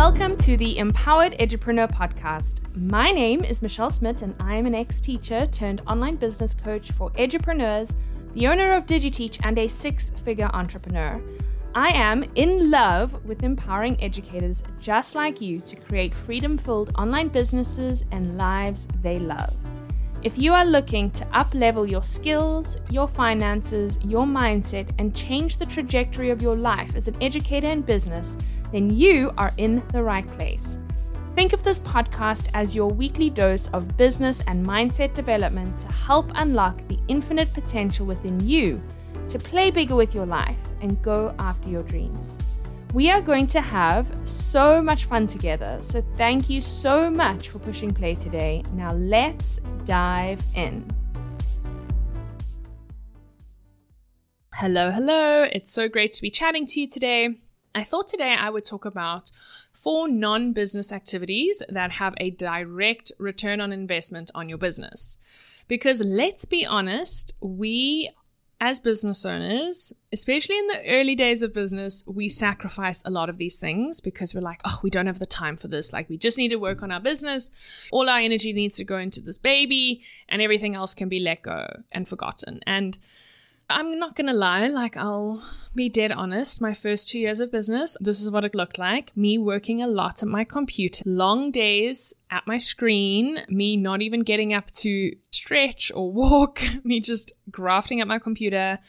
Welcome to the Empowered Edupreneur podcast. My name is Michelle Smith and I am an ex-teacher turned online business coach for edupreneurs, the owner of DigiTeach and a six-figure entrepreneur. I am in love with empowering educators just like you to create freedom-filled online businesses and lives they love. If you are looking to up-level your skills, your finances, your mindset, and change the trajectory of your life as an educator in business, then you are in the right place. Think of this podcast as your weekly dose of business and mindset development to help unlock the infinite potential within you to play bigger with your life and go after your dreams. We are going to have so much fun together, so thank you so much for pushing play today. Now let's dive in. Hello. It's so great to be chatting to you today. I thought today I would talk about 4 non-business activities that have a direct return on investment on your business. Because let's be honest, we as business owners, especially in the early days of business, we sacrifice a lot of these things because we're like, we don't have the time for this. Like, we just need to work on our business. All our energy needs to go into this baby and everything else can be let go and forgotten. And I'm not going to lie, I'll be dead honest. My first 2 years of business, this is what it looked like. Me working a lot at my computer, long days at my screen, me not even getting up to stretch or walk, me just grafting at my computer,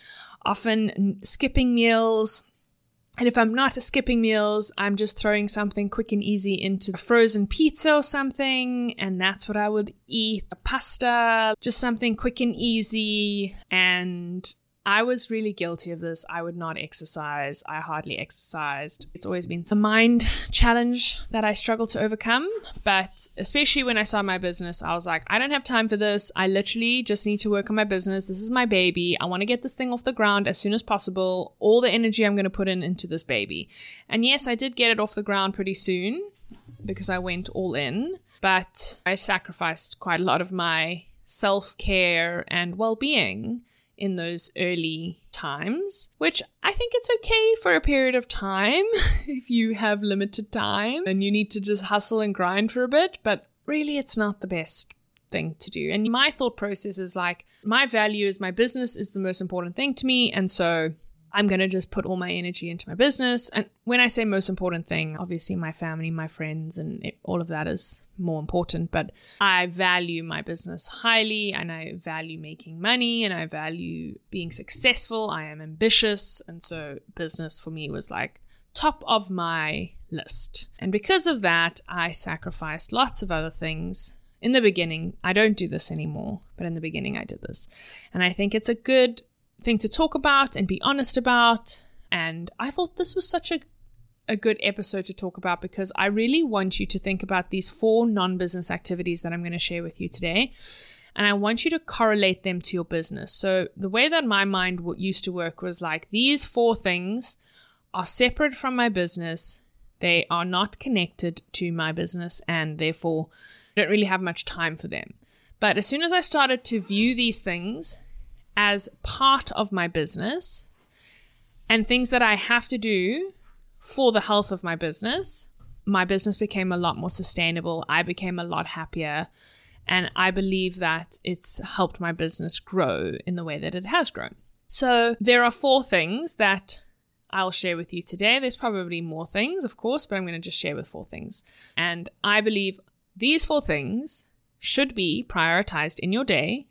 often skipping meals. And if I'm not skipping meals, I'm just throwing something quick and easy into a frozen pizza or something. And that's what I would eat. Pasta, just something quick and easy. And I was really guilty of this. I would not exercise. I hardly exercised. It's always been a mind challenge that I struggle to overcome. But especially when I started my business, I was like, I don't have time for this. I literally just need to work on my business. This is my baby. I want to get this thing off the ground as soon as possible. All the energy I'm going to put into this baby. And yes, I did get it off the ground pretty soon because I went all in. But I sacrificed quite a lot of my self-care and well-being in those early times, which I think it's okay for a period of time if you have limited time and you need to just hustle and grind for a bit, but really it's not the best thing to do. And my thought process is like, my value is my business is the most important thing to me, and so I'm going to just put all my energy into my business. And when I say most important thing, obviously my family, my friends, and all of that is more important. But I value my business highly, and I value making money, and I value being successful. I am ambitious. And so business for me was like top of my list. And because of that, I sacrificed lots of other things. In the beginning, I don't do this anymore, but in the beginning I did this. And I think it's a good thing to talk about and be honest about. And I thought this was such a good episode to talk about because I really want you to think about these 4 non-business activities that I'm going to share with you today. And I want you to correlate them to your business. So the way that my mind used to work was like, these 4 things are separate from my business. They are not connected to my business and therefore don't really have much time for them. But as soon as I started to view these things as part of my business and things that I have to do for the health of my business became a lot more sustainable. I became a lot happier. And I believe that it's helped my business grow in the way that it has grown. So there are 4 things that I'll share with you today. There's probably more things, of course, but I'm going to just share with 4 things. And I believe these 4 things should be prioritized in your day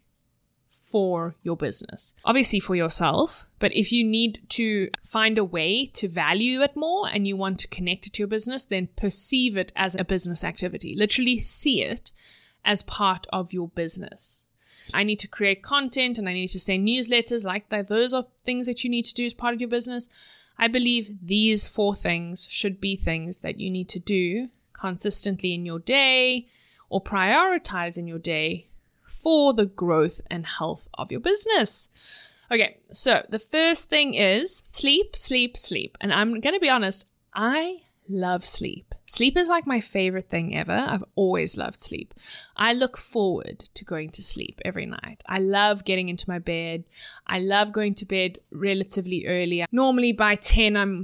for your business. Obviously for yourself, but if you need to find a way to value it more and you want to connect it to your business, then perceive it as a business activity. Literally see it as part of your business. I need to create content and I need to send newsletters like that. Those are things that you need to do as part of your business. I believe these 4 things should be things that you need to do consistently in your day or prioritize in your day for the growth and health of your business. Okay, so the first thing is sleep. And I'm going to be honest, I love sleep. Sleep is like my favorite thing ever. I've always loved sleep. I look forward to going to sleep every night. I love getting into my bed. I love going to bed relatively early. Normally by 10, I'm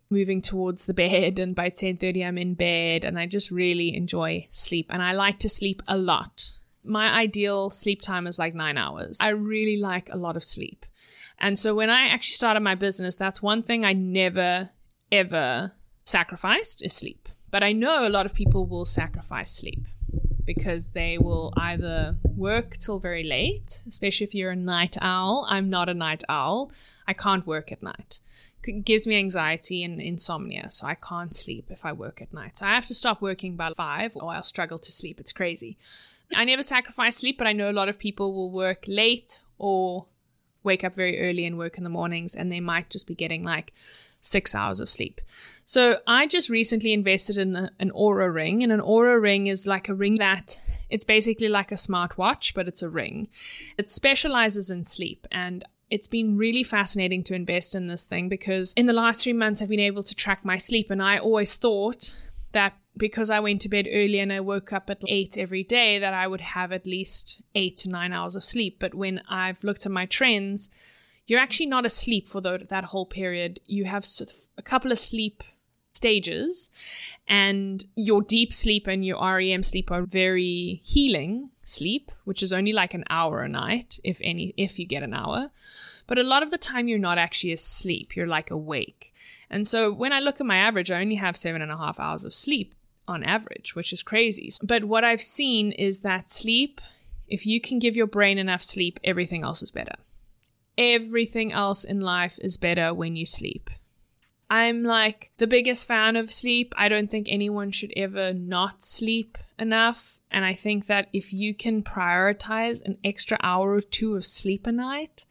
moving towards the bed, and by 10:30 I'm in bed, and I just really enjoy sleep, and I like to sleep a lot. My ideal sleep time is like 9 hours. I really like a lot of sleep. And so when I actually started my business, that's one thing I never, ever sacrificed is sleep. But I know a lot of people will sacrifice sleep because they will either work till very late, especially if you're a night owl. I'm not a night owl. I can't work at night. It gives me anxiety and insomnia, so I can't sleep if I work at night. So I have to stop working by 5 or I'll struggle to sleep. It's crazy. I never sacrifice sleep, but I know a lot of people will work late or wake up very early and work in the mornings, and they might just be getting like 6 hours of sleep. So I just recently invested in an Oura ring, and an Oura ring is like a ring that it's basically like a smartwatch, but it's a ring. It specializes in sleep, and it's been really fascinating to invest in this thing because in the last 3 months I've been able to track my sleep, and I always thought that because I went to bed early and I woke up at 8 every day that I would have at least 8 to 9 hours of sleep. But when I've looked at my trends, you're actually not asleep for that whole period. You have a couple of sleep stages, and your deep sleep and your REM sleep are very healing sleep, which is only like an hour a night, if you get an hour. But a lot of the time you're not actually asleep, you're like awake. And so when I look at my average, I only have 7.5 hours of sleep on average, which is crazy. But what I've seen is that sleep, if you can give your brain enough sleep, everything else is better. Everything else in life is better when you sleep. I'm like the biggest fan of sleep. I don't think anyone should ever not sleep enough. And I think that if you can prioritize an extra hour or 2 of sleep a night,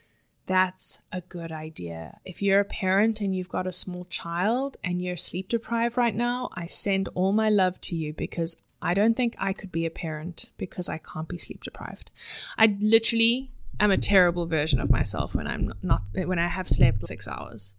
that's a good idea. If you're a parent and you've got a small child and you're sleep deprived right now, I send all my love to you, because I don't think I could be a parent because I can't be sleep deprived. I literally am a terrible version of myself when I have slept 6 hours.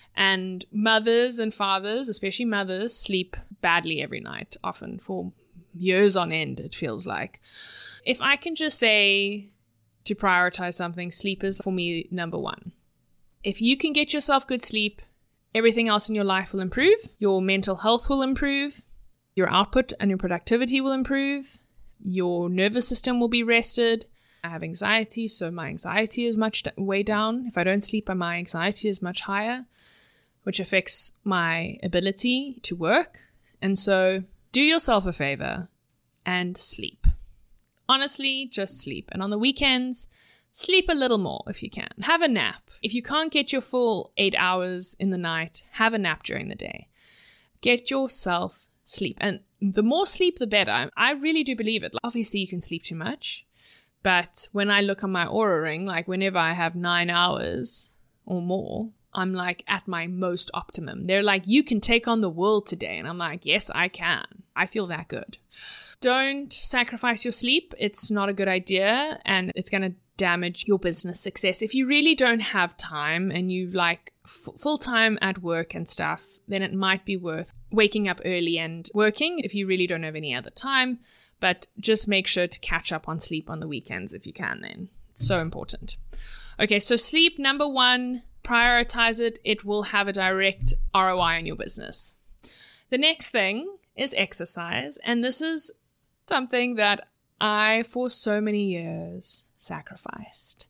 And mothers and fathers, especially mothers, sleep badly every night, often for years on end, it feels like. If I can just say to prioritize something, sleep is for me number 1. If you can get yourself good sleep, everything else in your life will improve. Your mental health will improve. Your output and your productivity will improve. Your nervous system will be rested. I have anxiety, so my anxiety is much way down. If I don't sleep, my anxiety is much higher, which affects my ability to work. And so do yourself a favor and sleep. Honestly, just sleep. And on the weekends, sleep a little more if you can. Have a nap. If you can't get your full 8 hours in the night, have a nap during the day. Get yourself sleep. And the more sleep, the better. I really do believe it. Obviously, you can sleep too much. But when I look on my Oura ring, like whenever I have 9 hours or more, I'm like at my most optimum. They're like, you can take on the world today. And I'm like, yes, I can. I feel that good. Don't sacrifice your sleep. It's not a good idea, and it's going to damage your business success. If you really don't have time and you like full time at work and stuff, then it might be worth waking up early and working if you really don't have any other time. But just make sure to catch up on sleep on the weekends if you can then. It's so important. Okay, so sleep, number 1, prioritize it. It will have a direct ROI on your business. The next thing is exercise. And this is something that I, for so many years, sacrificed.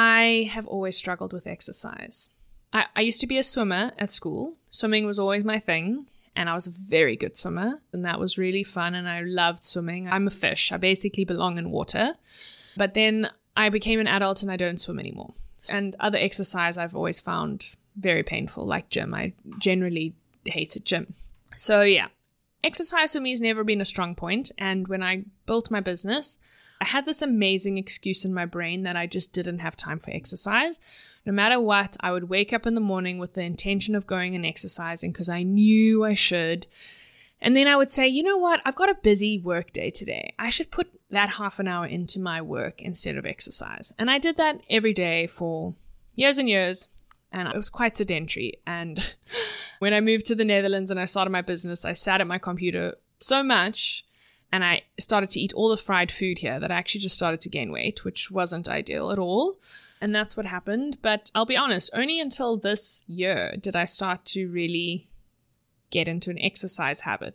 I have always struggled with exercise. I used to be a swimmer at school. Swimming was always my thing. And I was a very good swimmer, and that was really fun, and I loved swimming. I'm a fish. I basically belong in water. But then I became an adult and I don't swim anymore. And other exercise I've always found very painful, like gym. I generally hated gym. So yeah, exercise for me has never been a strong point. And when I built my business, I had this amazing excuse in my brain that I just didn't have time for exercise. No matter what, I would wake up in the morning with the intention of going and exercising because I knew I should. And then I would say, you know what? I've got a busy work day today. I should put that half an hour into my work instead of exercise. And I did that every day for years and years. And it was quite sedentary. And when I moved to the Netherlands and I started my business, I sat at my computer so much And I started to eat all the fried food here that I actually just started to gain weight, which wasn't ideal at all. And that's what happened. But I'll be honest, only until this year did I start to really get into an exercise habit.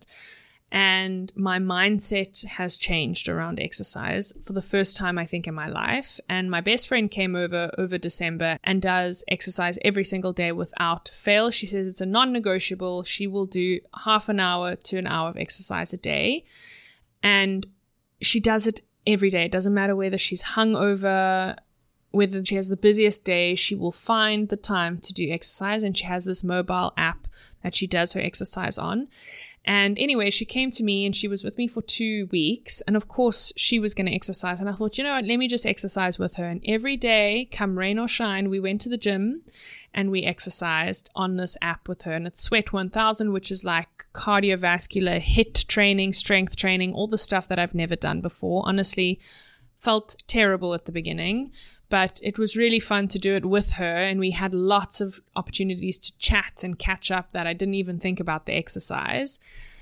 And my mindset has changed around exercise for the first time, I think, in my life. And my best friend came over December and does exercise every single day without fail. She says it's a non-negotiable. She will do half an hour to an hour of exercise a day. And she does it every day. It doesn't matter whether she's hungover, whether she has the busiest day, she will find the time to do exercise. And she has this mobile app that she does her exercise on. And anyway, she came to me and she was with me for 2 weeks. And of course, she was going to exercise. And I thought, you know what, let me just exercise with her. And every day, come rain or shine, we went to the gym and we exercised on this app with her. And it's Sweat 1000, which is like cardiovascular, HIIT training, strength training, all the stuff that I've never done before. Honestly, felt terrible at the beginning. But it was really fun to do it with her, and we had lots of opportunities to chat and catch up that I didn't even think about the exercise.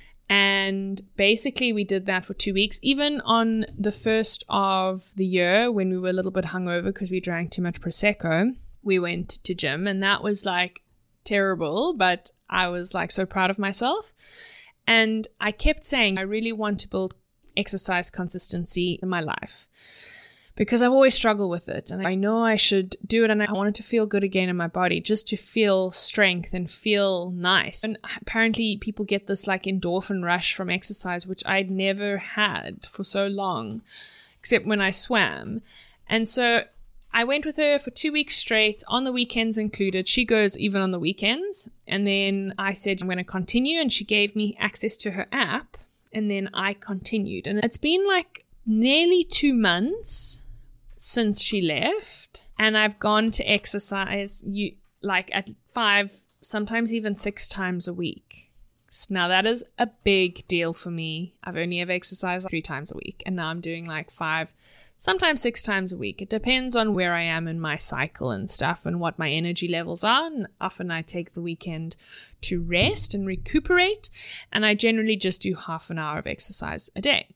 And basically we did that for 2 weeks. Even on the first of the year when we were a little bit hungover because we drank too much Prosecco, we went to gym, and that was like terrible, but I was like so proud of myself. And I kept saying I really want to build exercise consistency in my life, because I've always struggled with it. And I know I should do it, and I wanted to feel good again in my body, just to feel strength and feel nice. And apparently people get this like endorphin rush from exercise, which I'd never had for so long, except when I swam. And so I went with her for 2 weeks straight, on the weekends included. She goes even on the weekends. And then I said, I'm going to continue. And she gave me access to her app. And then I continued. And it's been like nearly 2 months since she left, and I've gone to exercise like at 5, sometimes even 6 times a week. Now that is a big deal for me. I've only ever exercised 3 times a week, and now I'm doing like 5, sometimes 6 times a week. It depends on where I am in my cycle and stuff and what my energy levels are. And often I take the weekend to rest and recuperate, and I generally just do half an hour of exercise a day.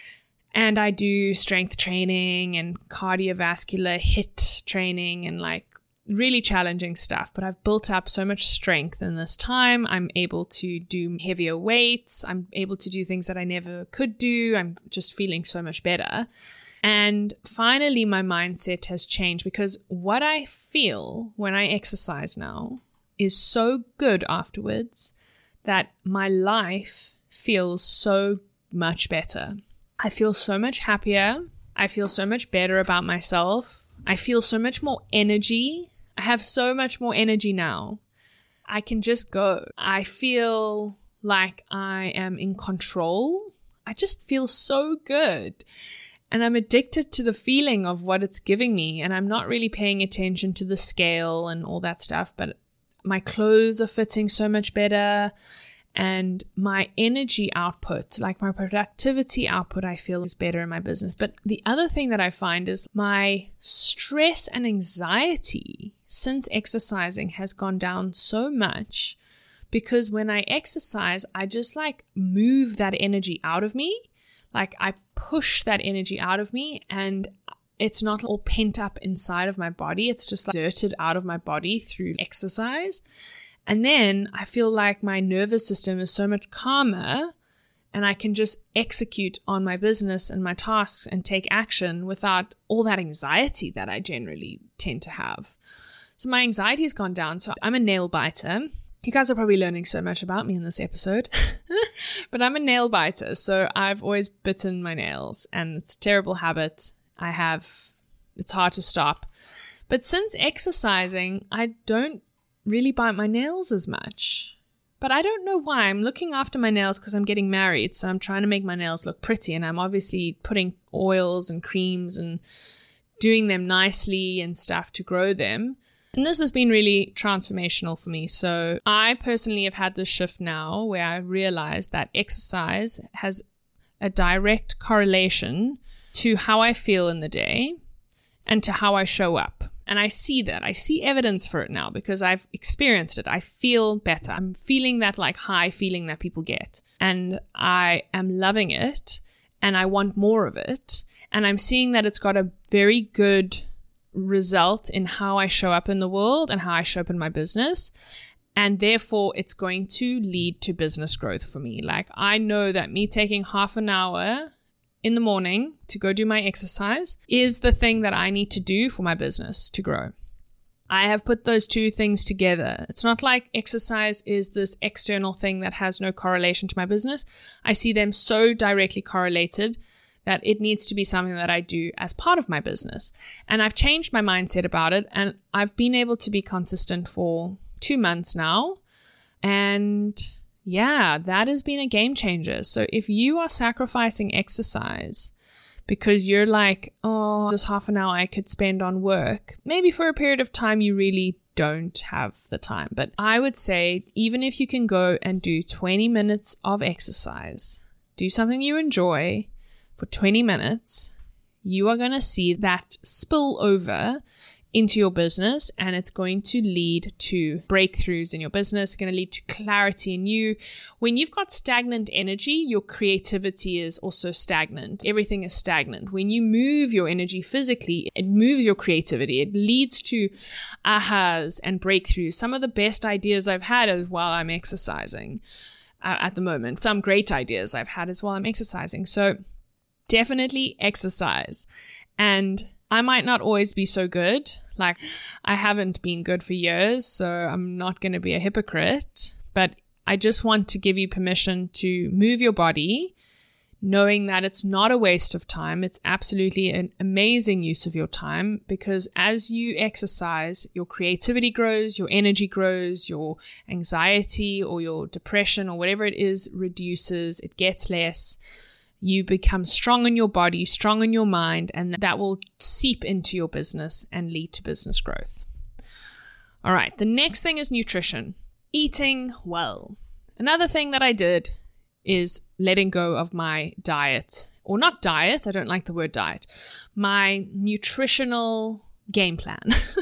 And I do strength training and cardiovascular HIIT training and like really challenging stuff. But I've built up so much strength in this time. I'm able to do heavier weights. I'm able to do things that I never could do. I'm just feeling so much better. And finally, my mindset has changed, because what I feel when I exercise now is so good afterwards that my life feels so much better. I feel so much happier. I feel so much better about myself. I feel so much more energy. I have so much more energy now. I can just go. I feel like I am in control. I just feel so good. And I'm addicted to the feeling of what it's giving me. And I'm not really paying attention to the scale and all that stuff. But my clothes are fitting so much better. And my energy output, like my productivity output, I feel is better in my business. But the other thing that I find is my stress and anxiety since exercising has gone down so much, because when I exercise, I just like move that energy out of me. Like I push that energy out of me, and it's not all pent up inside of my body. It's just like dirted out of my body through exercise. And then I feel like my nervous system is so much calmer, and I can just execute on my business and my tasks and take action without all that anxiety that I generally tend to have. So my anxiety has gone down. So I'm a nail biter. You guys are probably learning so much about me in this episode, but I'm a nail biter. So I've always bitten my nails, and it's a terrible habit I have. It's hard to stop. But since exercising, I don't really bite my nails as much. But I don't know why. I'm looking after my nails because I'm getting married, so I'm trying to make my nails look pretty, and I'm obviously putting oils and creams and doing them nicely and stuff to grow them. And this has been really transformational for me. So I personally have had this shift now where I realize that exercise has a direct correlation to how I feel in the day and to how I show up. And I see that. I see evidence for it now because I've experienced it. I feel better. I'm feeling that like high feeling that people get. And I am loving it. and I want more of it. And I'm seeing that it's got a very good result in how I show up in the world and how I show up in my business. And therefore, it's going to lead to business growth for me. Like, I know that me taking half an hour in the morning to go do my exercise is the thing that I need to do for my business to grow. I have put those two things together. It's not like exercise is this external thing that has no correlation to my business. I see them so directly correlated that it needs to be something that I do as part of my business. And I've changed my mindset about it, and I've been able to be consistent for 2 months now. And yeah, that has been a game changer. So if you are sacrificing exercise because you're like, oh, this half an hour I could spend on work, maybe for a period of time you really don't have the time. But I would say, even if you can go and do 20 minutes of exercise, do something you enjoy for 20 minutes, you are going to see that spill over into your business, and it's going to lead to breakthroughs in your business. It's going to lead to clarity in you. When you've got stagnant energy, your creativity is also stagnant. Everything is stagnant. When you move your energy physically, it moves your creativity. It leads to ahas and breakthroughs. Some of the best ideas I've had is while I'm exercising at the moment. Some great ideas I've had is while I'm exercising. So definitely exercise. And I might not always be so good. Like, I haven't been good for years, so I'm not going to be a hypocrite. But I just want to give you permission to move your body, knowing that it's not a waste of time. It's absolutely an amazing use of your time, because as you exercise, your creativity grows, your energy grows, your anxiety or your depression or whatever it is reduces, it gets less. You become strong in your body, strong in your mind, and that will seep into your business and lead to business growth. All right, the next thing is nutrition, eating well. Another thing that I did is letting go of my diet, or not diet, I don't like the word diet, my nutritional game plan.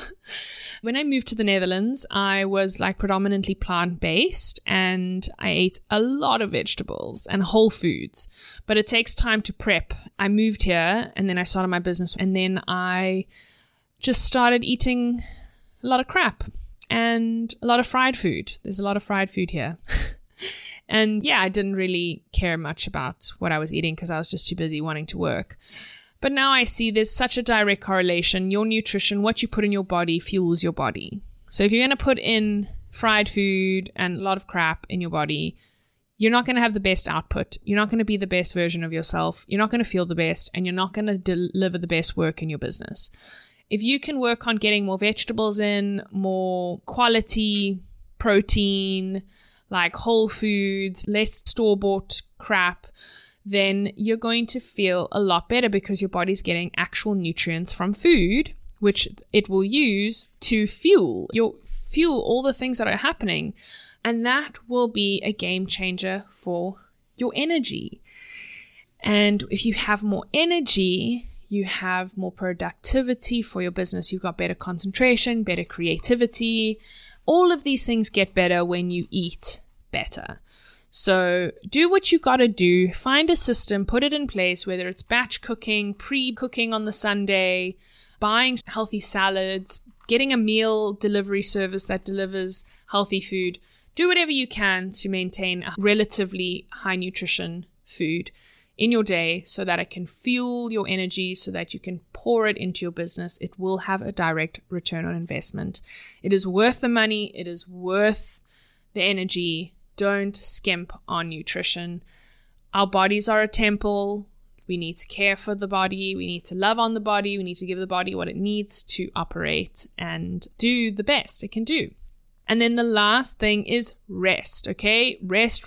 When I moved to the Netherlands, I was like predominantly plant-based, and I ate a lot of vegetables and whole foods, but it takes time to prep. I moved here and then I started my business, and then I just started eating a lot of crap and a lot of fried food. There's a lot of fried food here. And yeah, I didn't really care much about what I was eating because I was just too busy wanting to work. But now I see there's such a direct correlation. Your nutrition, what you put in your body, fuels your body. So if you're going to put in fried food and a lot of crap in your body, you're not going to have the best output. You're not going to be the best version of yourself. You're not going to feel the best, and you're not going to deliver the best work in your business. If you can work on getting more vegetables in, more quality protein, like whole foods, less store-bought crap, then you're going to feel a lot better because your body's getting actual nutrients from food, which it will use to fuel all the things that are happening. And that will be a game changer for your energy. And if you have more energy, you have more productivity for your business. You've got better concentration, better creativity. All of these things get better when you eat better. So do what you got to do. Find a system, put it in place, whether it's batch cooking, pre-cooking on the Sunday, buying healthy salads, getting a meal delivery service that delivers healthy food. Do whatever you can to maintain a relatively high nutrition food in your day so that it can fuel your energy, so that you can pour it into your business. It will have a direct return on investment. It is worth the money. It is worth the energy. Don't skimp on nutrition. Our bodies are a temple. We need to care for the body. We need to love on the body. We need to give the body what it needs to operate and do the best it can do. And then the last thing is rest, okay? Rest.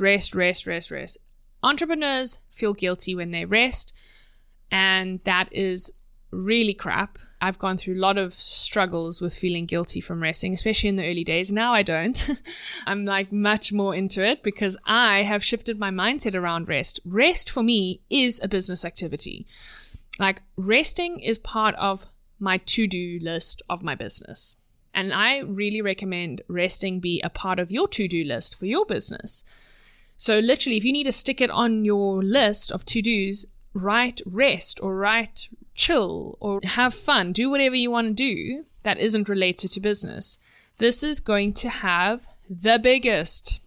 Entrepreneurs feel guilty when they rest, and that is really crap. I've gone through a lot of struggles with feeling guilty from resting, especially in the early days. Now I don't. I'm like much more into it because I have shifted my mindset around rest. Rest for me is a business activity. Like, resting is part of my to-do list of my business. And I really recommend resting be a part of your to-do list for your business. So literally, if you need to stick it on your list of to-dos, right rest or right chill or have fun, do whatever you want to do that isn't related to business, this is going to have the biggest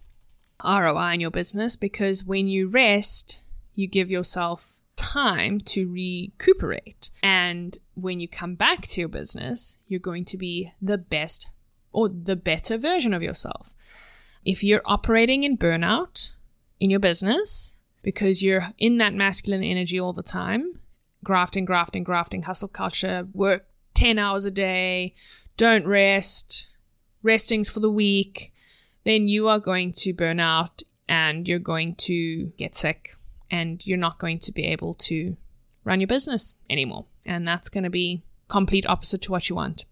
ROI in your business, because when you rest, you give yourself time to recuperate. And when you come back to your business, you're going to be the best or the better version of yourself. If you're operating in burnout in your business because you're in that masculine energy all the time, grafting, hustle culture, work 10 hours a day, don't rest, resting's for the weak, then you are going to burn out and you're going to get sick and you're not going to be able to run your business anymore. And that's going to be complete opposite to what you want.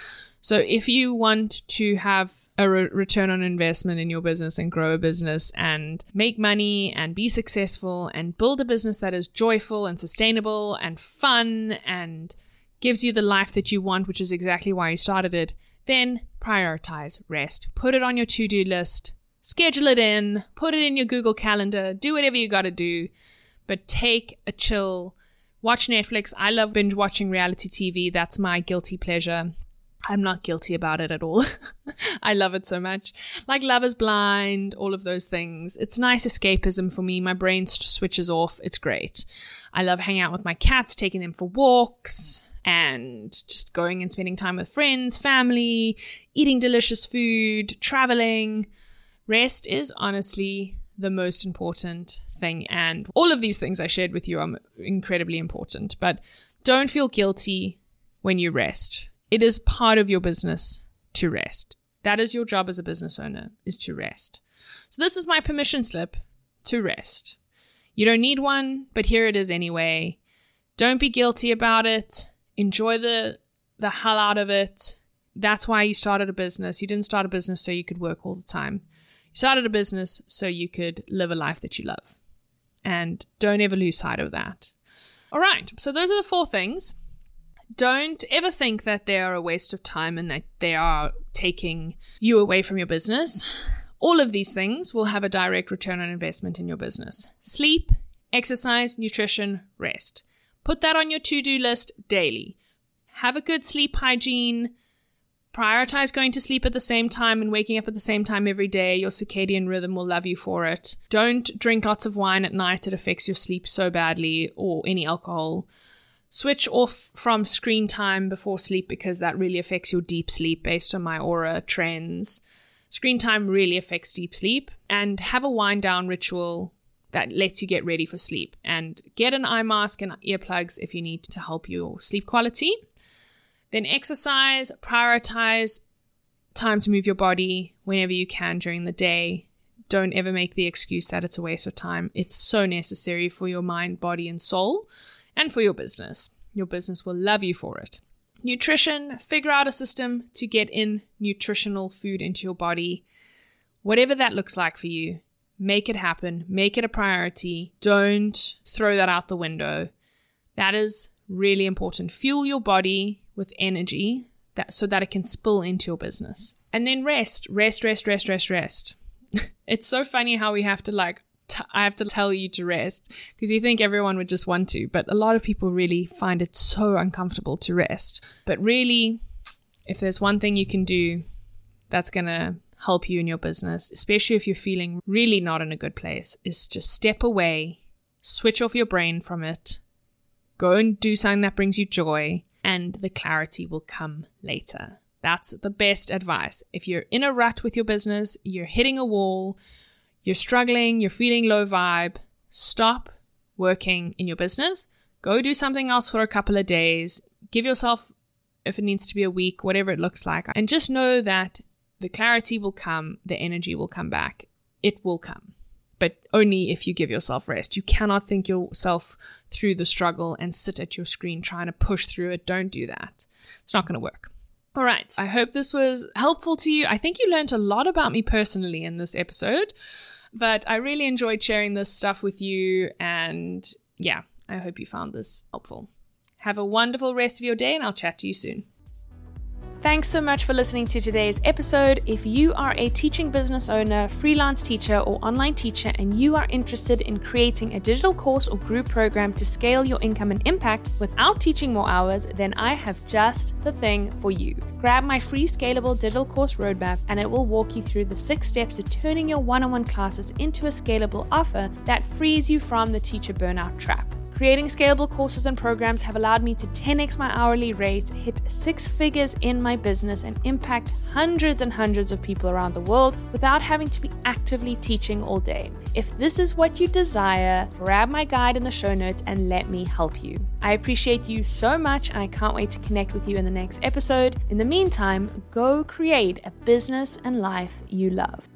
So if you want to have a return on investment in your business and grow a business and make money and be successful and build a business that is joyful and sustainable and fun and gives you the life that you want, which is exactly why you started it, then prioritize rest. Put it on your to-do list, schedule it in, put it in your Google Calendar, do whatever you got to do, but take a chill, watch Netflix. I love binge watching reality TV. That's my guilty pleasure. I'm not guilty about it at all. I love it so much. Like Love is Blind, all of those things. It's nice escapism for me. My brain switches off. It's great. I love hanging out with my cats, taking them for walks, and just going and spending time with friends, family, eating delicious food, traveling. Rest is honestly the most important thing. And all of these things I shared with you are incredibly important. But don't feel guilty when you rest. It is part of your business to rest. That is your job as a business owner, is to rest. So this is my permission slip to rest. You don't need one, but here it is anyway. Don't be guilty about it. Enjoy the hell out of it. That's why you started a business. You didn't start a business so you could work all the time. You started a business so you could live a life that you love. And don't ever lose sight of that. All right, so those are the 4 things. Don't ever think that they are a waste of time and that they are taking you away from your business. All of these things will have a direct return on investment in your business. Sleep, exercise, nutrition, rest. Put that on your to-do list daily. Have a good sleep hygiene. Prioritize going to sleep at the same time and waking up at the same time every day. Your circadian rhythm will love you for it. Don't drink lots of wine at night. It affects your sleep so badly, or any alcohol. Switch off from screen time before sleep because that really affects your deep sleep based on my Aura trends. Screen time really affects deep sleep. And have a wind down ritual that lets you get ready for sleep. And get an eye mask and earplugs if you need to help your sleep quality. Then exercise, prioritize time to move your body whenever you can during the day. Don't ever make the excuse that it's a waste of time. It's so necessary for your mind, body, and soul. And for your business. Your business will love you for it. Nutrition, figure out a system to get in nutritional food into your body. Whatever that looks like for you, make it happen. Make it a priority. Don't throw that out the window. That is really important. Fuel your body with energy so that it can spill into your business. And then rest. Rest. It's so funny how we have to I have to tell you to rest because you think everyone would just want to, but a lot of people really find it so uncomfortable to rest. But really, if there's one thing you can do that's going to help you in your business, especially if you're feeling really not in a good place, is just step away, switch off your brain from it, go and do something that brings you joy, and the clarity will come later. That's the best advice. If you're in a rut with your business, you're hitting a wall, you're struggling, you're feeling low vibe, stop working in your business. Go do something else for a couple of days. Give yourself, if it needs to be a week, whatever it looks like. And just know that the clarity will come, the energy will come back. It will come. But only if you give yourself rest. You cannot think yourself through the struggle and sit at your screen trying to push through it. Don't do that. It's not going to work. All right. I hope this was helpful to you. I think you learned a lot about me personally in this episode. But I really enjoyed sharing this stuff with you. And yeah, I hope you found this helpful. Have a wonderful rest of your day and I'll chat to you soon. Thanks so much for listening to today's episode. If you are a teaching business owner, freelance teacher, or online teacher, and you are interested in creating a digital course or group program to scale your income and impact without teaching more hours, then I have just the thing for you. Grab my free scalable digital course roadmap, and it will walk you through the 6 steps to turning your one-on-one classes into a scalable offer that frees you from the teacher burnout trap. Creating scalable courses and programs have allowed me to 10x my hourly rate, hit 6 figures in my business, and impact hundreds and hundreds of people around the world without having to be actively teaching all day. If this is what you desire, grab my guide in the show notes and let me help you. I appreciate you so much, and I can't wait to connect with you in the next episode. In the meantime, go create a business and life you love.